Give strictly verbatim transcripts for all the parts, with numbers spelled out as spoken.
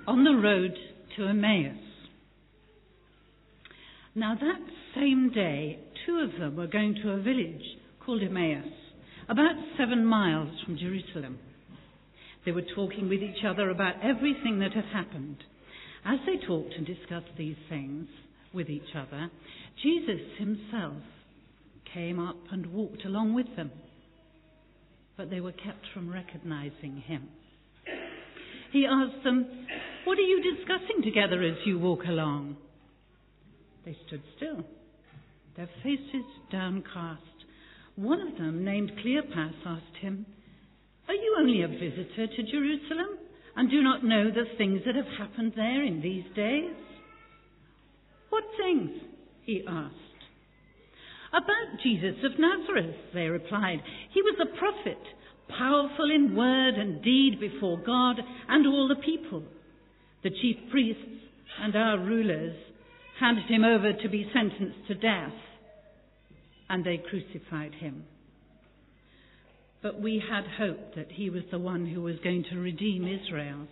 on the road to Emmaus. Now that same day, two of them were going to a village called Emmaus, about seven miles from Jerusalem. They were talking with each other about everything that had happened. As they talked and discussed these things with each other, Jesus himself came up and walked along with them. But they were kept from recognizing him. He asked them, "What are you discussing together as you walk along?" They stood still, their faces downcast. One of them, named Cleopas, asked him, "Are you only a visitor to Jerusalem and do not know the things that have happened there in these days?" "What things?" he asked. "About Jesus of Nazareth," they replied. "He was a prophet, powerful in word and deed before God and all the people. The chief priests and our rulers handed him over to be sentenced to death, and they crucified him. But we had hoped that he was the one who was going to redeem Israel.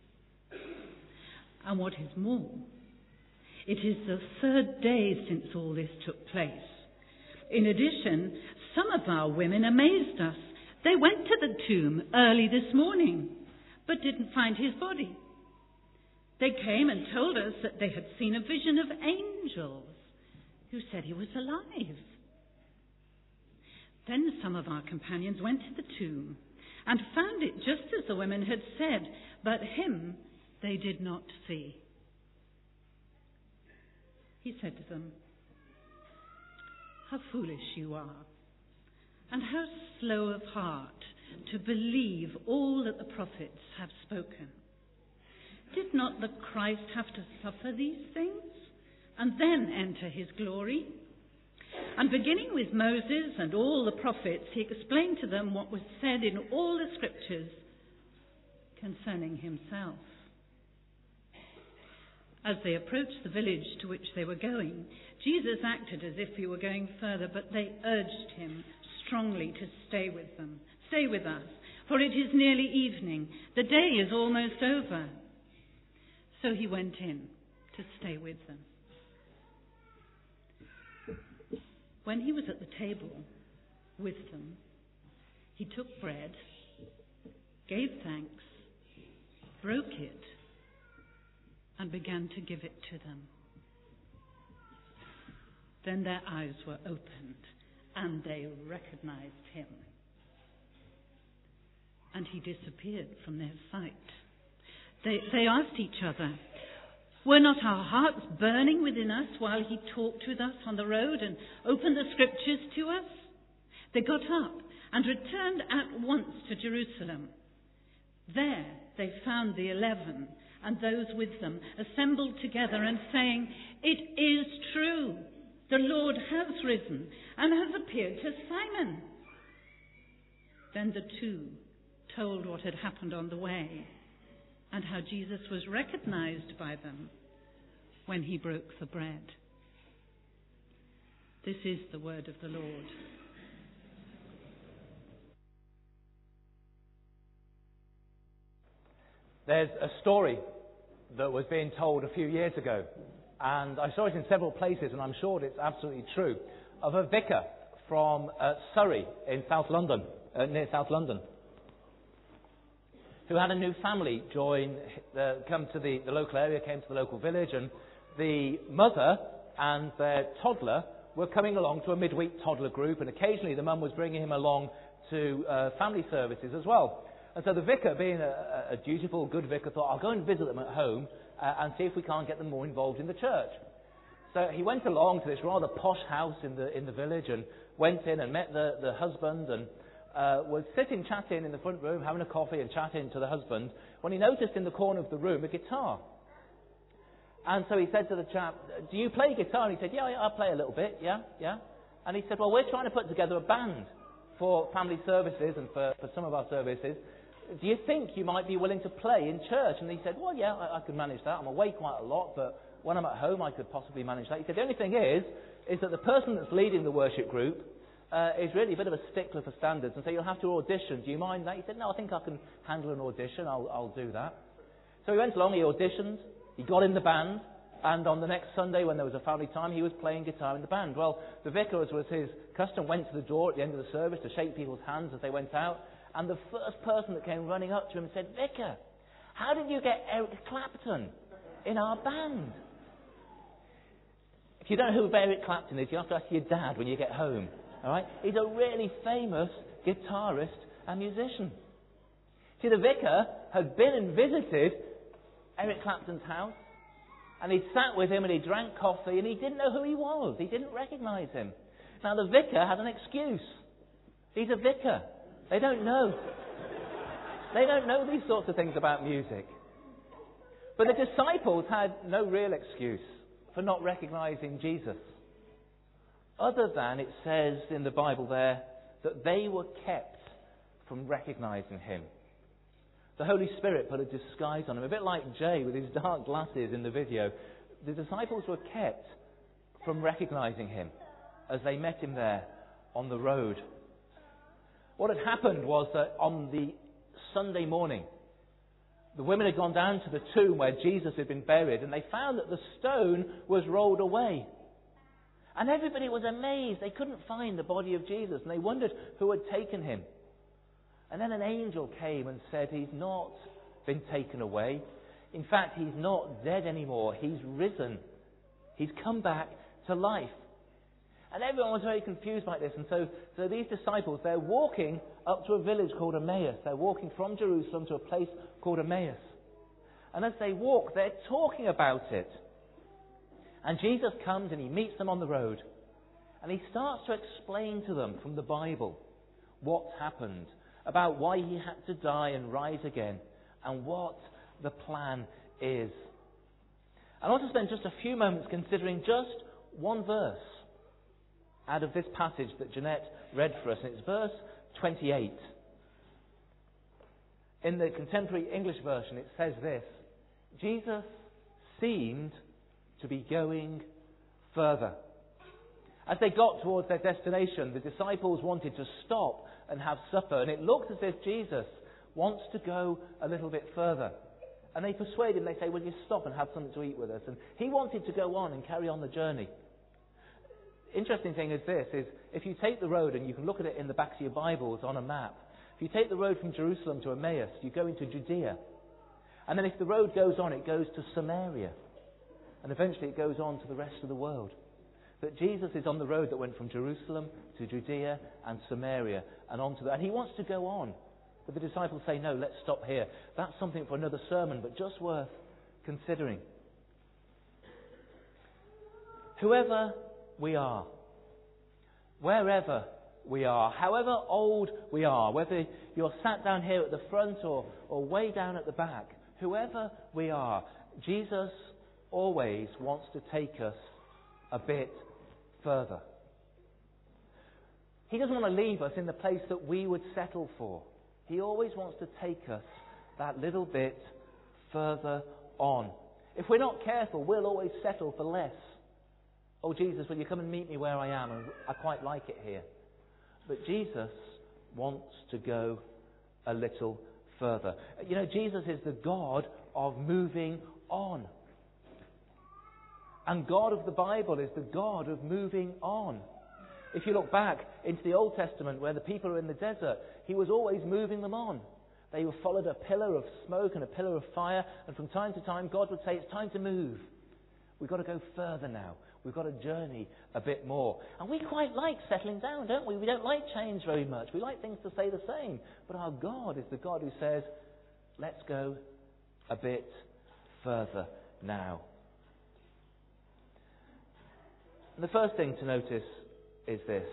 And what is more, it is the third day since all this took place. In addition, some of our women amazed us. They went to the tomb early this morning, but didn't find his body. They came and told us that they had seen a vision of angels who said he was alive. Then some of our companions went to the tomb and found it just as the women had said, but him they did not see." He said to them, "How foolish you are, and how slow of heart to believe all that the prophets have spoken. Did not the Christ have to suffer these things and then enter his glory?" And beginning with Moses and all the prophets, he explained to them what was said in all the scriptures concerning himself. As they approached the village to which they were going, Jesus acted as if he were going further, but they urged him strongly to stay with them. "Stay with us, for it is nearly evening. The day is almost over." So he went in to stay with them. When he was at the table with them, he took bread, gave thanks, broke it, and began to give it to them. Then their eyes were opened, and they recognized him. And he disappeared from their sight. They, they asked each other, "Were not our hearts burning within us while he talked with us on the road and opened the scriptures to us?" They got up and returned at once to Jerusalem. There they found the eleven and those with them assembled together and saying, "It is true, the Lord has risen and has appeared to Simon." Then the two told what had happened on the way and how Jesus was recognized by them when he broke the bread. This is the word of the Lord. There's a story that was being told a few years ago, and I saw it in several places, and I'm sure it's absolutely true, of a vicar from uh, Surrey in South London, uh, near South London, who had a new family join, uh, come to the, the local area, came to the local village, and the mother and their toddler were coming along to a midweek toddler group, and occasionally the mum was bringing him along to uh, family services as well. And so the vicar, being a, a dutiful, good vicar, thought, "I'll go and visit them at home uh, and see if we can't get them more involved in the church." So he went along to this rather posh house in the in the village and went in and met the, the husband and Uh, was sitting chatting in the front room, having a coffee and chatting to the husband, when he noticed in the corner of the room a guitar. And so he said to the chap, "Do you play guitar?" And he said, "Yeah, I play a little bit, yeah, yeah." And he said, "Well, we're trying to put together a band for family services and for, for some of our services. Do you think you might be willing to play in church?" And he said, "Well, yeah, I, I could manage that. I'm away quite a lot, but when I'm at home, I could possibly manage that." He said, "The only thing is, is that the person that's leading the worship group uh, is really a bit of a stickler for standards, and so you'll have to audition. Do you mind that?" He said, "No, I think I can handle an audition. I'll, I'll do that." So he went along, he auditioned, he got in the band, and on the next Sunday when there was a family time, he was playing guitar in the band. Well, the vicar, as was his custom, went to the door at the end of the service to shake people's hands as they went out, and the first person that came running up to him said, "Vicar, how did you get Eric Clapton in our band?" If you don't know who Eric Clapton is, you have to ask your dad when you get home. All right? He's a really famous guitarist and musician. See, the vicar had been and visited Eric Clapton's house, and he'd sat with him and he drank coffee, and he didn't know who he was. He didn't recognise him. Now, the vicar had an excuse. He's a vicar. They don't know. They don't know these sorts of things about music. But the disciples had no real excuse for not recognising Jesus, other than it says in the Bible there that they were kept from recognising him. The Holy Spirit put a disguise on him, a bit like Jay with his dark glasses in the video. The disciples were kept from recognising him as they met him there on the road. What had happened was that on the Sunday morning, the women had gone down to the tomb where Jesus had been buried, and they found that the stone was rolled away. And everybody was amazed. They couldn't find the body of Jesus, and they wondered who had taken him. And then an angel came and said, "He's not been taken away. In fact, he's not dead anymore. He's risen. He's come back to life." And everyone was very confused by this. And so, so these disciples, they're walking up to a village called Emmaus. They're walking from Jerusalem to a place called Emmaus. And as they walk, they're talking about it. And Jesus comes and he meets them on the road. And he starts to explain to them from the Bible what's happened, about why he had to die and rise again, and what the plan is. I want to spend just a few moments considering just one verse out of this passage that Jeanette read for us, and it's verse twenty-eight. In the contemporary English version, it says this: Jesus seemed to be going further. As they got towards their destination, the disciples wanted to stop and have supper, and it looked as if Jesus wants to go a little bit further. And they persuade him, they say, "Will you stop and have something to eat with us?" And he wanted to go on and carry on the journey. Interesting thing is this, is if you take the road, and you can look at it in the backs of your Bibles on a map, if you take the road from Jerusalem to Emmaus, you go into Judea. And then if the road goes on, it goes to Samaria. And eventually it goes on to the rest of the world. That Jesus is on the road that went from Jerusalem to Judea and Samaria and on to the... And he wants to go on. But the disciples say, "No, let's stop here. That's something for another sermon, but just worth considering." Whoever we are, wherever we are, however old we are, whether you're sat down here at the front or, or way down at the back, whoever we are, Jesus always wants to take us a bit further. He doesn't want to leave us in the place that we would settle for. He always wants to take us that little bit further on. If we're not careful, we'll always settle for less. "Oh, Jesus, will you come and meet me where I am? And I quite like it here." But Jesus wants to go a little further. You know, Jesus is the God of moving on. And God of the Bible is the God of moving on. If you look back into the Old Testament where the people are in the desert, he was always moving them on. They were followed a pillar of smoke and a pillar of fire, and from time to time God would say, "It's time to move. We've got to go further now. We've got to journey a bit more." And we quite like settling down, don't we? We don't like change very much. We like things to stay the same. But our God is the God who says, "Let's go a bit further now." And the first thing to notice is this,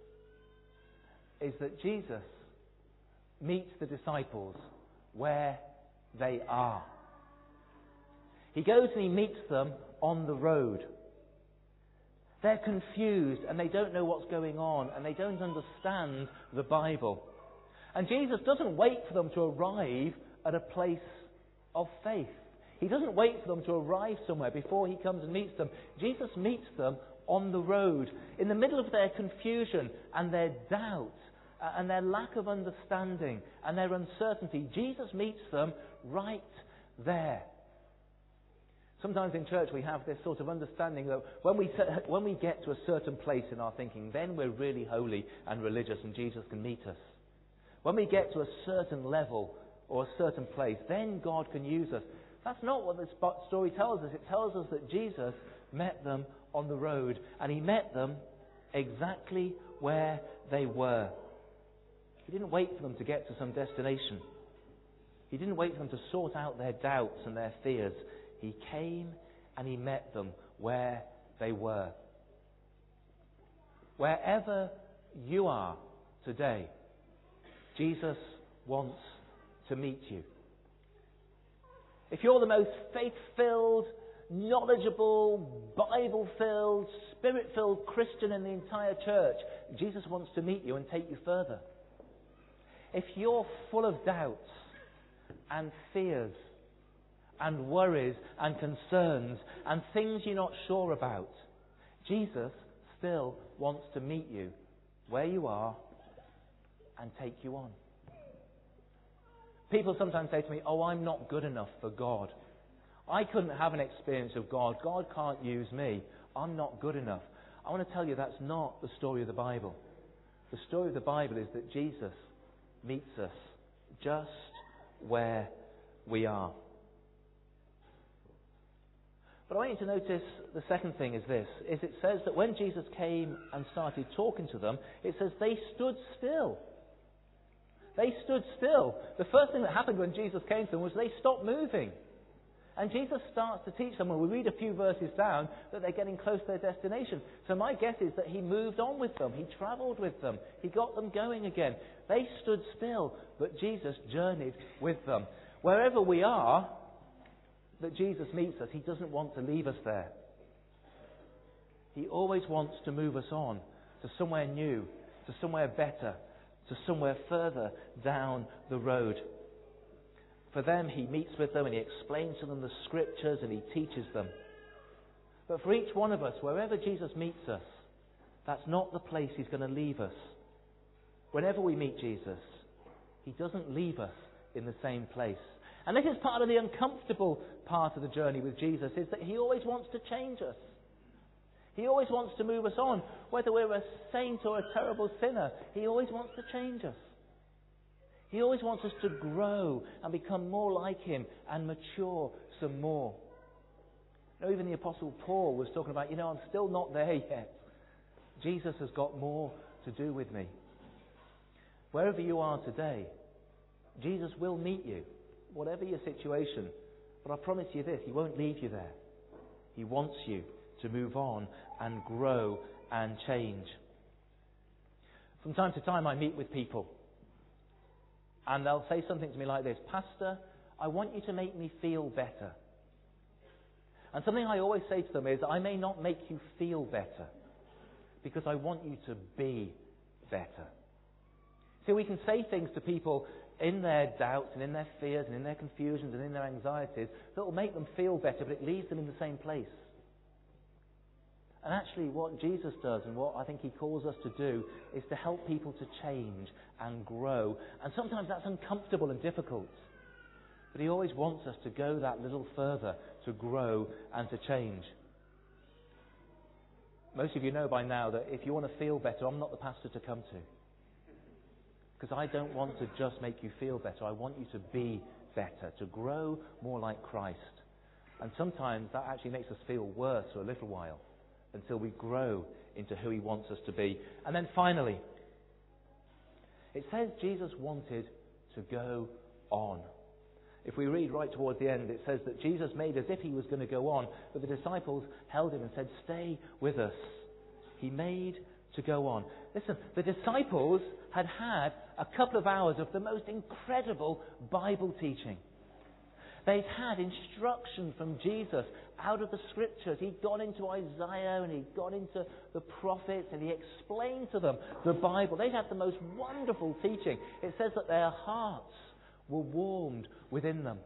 is that Jesus meets the disciples where they are. He goes and he meets them on the road. They're confused and they don't know what's going on and they don't understand the Bible. And Jesus doesn't wait for them to arrive at a place of faith. He doesn't wait for them to arrive somewhere before he comes and meets them. Jesus meets them on the road, in the middle of their confusion and their doubt uh, and their lack of understanding and their uncertainty. Jesus meets them right there. Sometimes in church we have this sort of understanding that when we, when we get to a certain place in our thinking, then we're really holy and religious and Jesus can meet us. When we get to a certain level or a certain place, then God can use us. That's not what this story tells us. It tells us that Jesus met them on the road, and he met them exactly where they were. He didn't wait for them to get to some destination. He didn't wait for them to sort out their doubts and their fears. He came and he met them where they were. Wherever you are today, Jesus wants to meet you. If you're the most faith-filled, knowledgeable, Bible-filled, Spirit-filled Christian in the entire church, Jesus wants to meet you and take you further. If you're full of doubts and fears and worries and concerns and things you're not sure about, Jesus still wants to meet you where you are and take you on. People sometimes say to me, oh, I'm not good enough for God. I couldn't have an experience of God. God can't use me. I'm not good enough. I want to tell you that's not the story of the Bible. The story of the Bible is that Jesus meets us just where we are. But I want you to notice the second thing is this, is it says that when Jesus came and started talking to them, it says they stood still. They stood still. The first thing that happened when Jesus came to them was they stopped moving. And Jesus starts to teach them, when we read a few verses down, that they're getting close to their destination. So my guess is that he moved on with them. He travelled with them. He got them going again. They stood still, but Jesus journeyed with them. Wherever we are, that Jesus meets us, he doesn't want to leave us there. He always wants to move us on to somewhere new, to somewhere better, to somewhere further down the road. For them, he meets with them and he explains to them the scriptures and he teaches them. But for each one of us, wherever Jesus meets us, that's not the place he's going to leave us. Whenever we meet Jesus, he doesn't leave us in the same place. And this is part of the uncomfortable part of the journey with Jesus, is that he always wants to change us. He always wants to move us on. Whether we're a saint or a terrible sinner, he always wants to change us. He always wants us to grow and become more like him and mature some more. You know, even the Apostle Paul was talking about, you know, I'm still not there yet. Jesus has got more to do with me. Wherever you are today, Jesus will meet you, whatever your situation. But I promise you this, he won't leave you there. He wants you to move on and grow and change. From time to time I meet with people and they'll say something to me like this, Pastor, I want you to make me feel better. And something I always say to them is, I may not make you feel better because I want you to be better. See, we can say things to people in their doubts and in their fears and in their confusions and in their anxieties that will make them feel better, but it leaves them in the same place. And actually what Jesus does and what I think he calls us to do is to help people to change and grow. And sometimes that's uncomfortable and difficult. But he always wants us to go that little further, to grow and to change. Most of you know by now that if you want to feel better, I'm not the pastor to come to. Because I don't want to just make you feel better. I want you to be better, to grow more like Christ. And sometimes that actually makes us feel worse for a little while, until we grow into who he wants us to be. And then finally, it says Jesus wanted to go on. If we read right towards the end, it says that Jesus made as if he was going to go on, but the disciples held him and said, stay with us. He made to go on. Listen, the disciples had had a couple of hours of the most incredible Bible teaching. They'd had instruction from Jesus out of the scriptures. He'd gone into Isaiah and he'd gone into the prophets and he explained to them the Bible. They'd had the most wonderful teaching. It says that their hearts were warmed within them.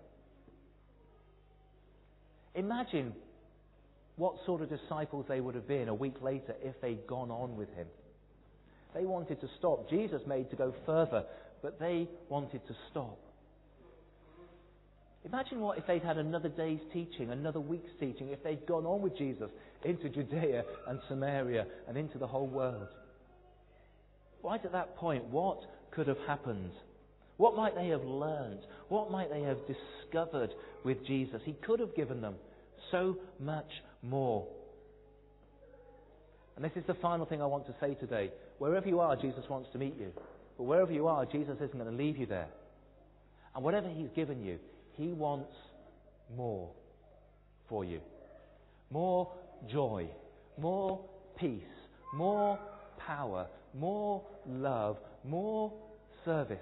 Imagine what sort of disciples they would have been a week later if they'd gone on with him. They wanted to stop. Jesus made to go further, but they wanted to stop. Imagine what if they'd had another day's teaching, another week's teaching, if they'd gone on with Jesus into Judea and Samaria and into the whole world. Right at that point, what could have happened? What might they have learned? What might they have discovered with Jesus? He could have given them so much more. And this is the final thing I want to say today. Wherever you are, Jesus wants to meet you. But wherever you are, Jesus isn't going to leave you there. And whatever He's given you, He wants more for you. More joy, more peace, more power, more love, more service.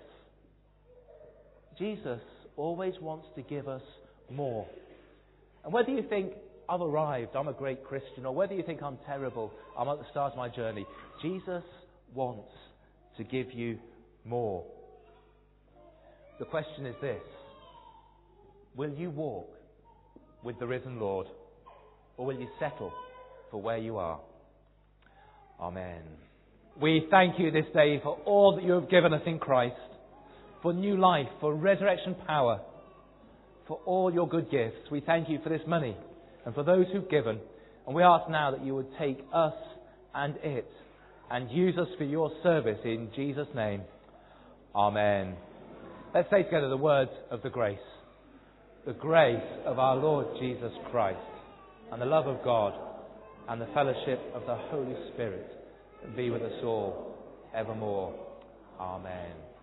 Jesus always wants to give us more. And whether you think I've arrived, I'm a great Christian, or whether you think I'm terrible, I'm at the start of my journey, Jesus wants to give you more. The question is this: will you walk with the risen Lord, or will you settle for where you are? Amen. We thank you this day for all that you have given us in Christ, for new life, for resurrection power, for all your good gifts. We thank you for this money and for those who've given. And we ask now that you would take us and it and use us for your service in Jesus' name. Amen. Let's say together the words of the grace. The grace of our Lord Jesus Christ, and the love of God, and the fellowship of the Holy Spirit be with us all evermore. Amen.